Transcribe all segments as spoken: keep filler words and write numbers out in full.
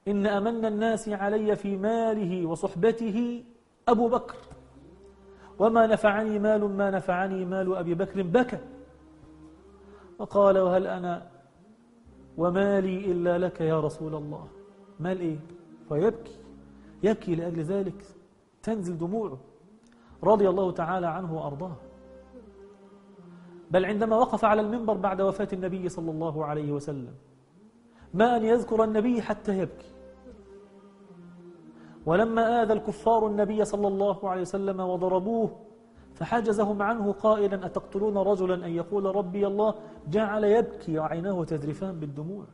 إن أمن الناس علي في ماله وصحبته أبو بكر، وما نفعني مال ما نفعني مال أبي بكر. بكى وقال وهل أنا ومالي إلا لك يا رسول الله. مال إيه؟ فيبكي، يبكي لأجل ذلك تنزل دموعه رضي الله تعالى عنه وأرضاه. بل عندما وقف على المنبر بعد وفاة النبي صلى الله عليه وسلم ما أن يذكر النبي حتى يبكي. ولما آذى الكفار النبي صلى الله عليه وسلم وضربوه فحجزهم عنه قائلا أتقتلون رجلا أن يقول ربي الله، جعل يبكي وعيناه تذرفان بالدموع.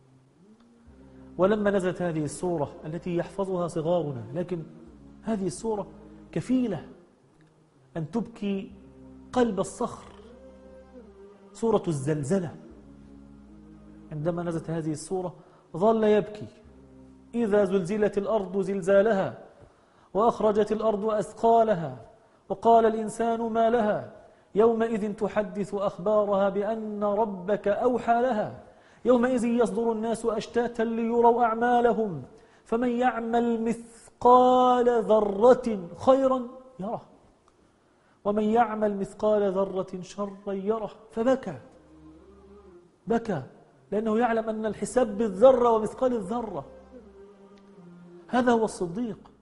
ولما نزلت هذه السورة التي يحفظها صغارنا، لكن هذه السورة كفيلة أن تبكي قلب الصخر، سورة الزلزلة، عندما نزلت هذه السورة ظل يبكي إذا زلزلت الأرض زلزالها وأخرجت الأرض أثقالها وقال الإنسان ما لها يومئذ تحدث أخبارها بأن ربك أوحى لها يومئذ يصدر الناس أشتاتا ليروا أعمالهم فمن يعمل مثقال ذرة خيرا يره ومن يعمل مثقال ذرة شرا يره. فبكى، بكى لأنه يعلم أن الحساب بالذرة ومثقال الذرة. هذا هو الصديق